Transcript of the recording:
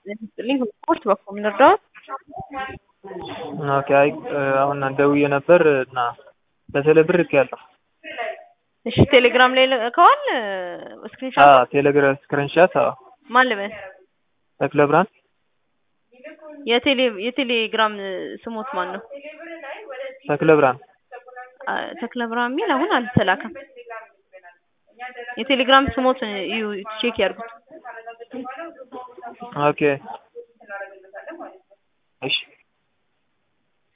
ልኝ ኮርት በኩል ልርዳዎት? ኦኬ አይ አሁን ደውዬ ነበር እና በቴሌ ብር ልኬያለሁ። እሺ ቴሌግራም ላይ ልከዋል ስክሪንሾት? ቴሌግራም ስክሪንሾት። ማን ልበል? ተክለብርሃን። የቴሌግራም ስሞት ማን ነው? ተክለብርሃን። ተክለብርሃን የሚል አሁን አልተላከም። የቴሌግራም ስሞት ቼክ ያድርጉት። ኦኬ እሺ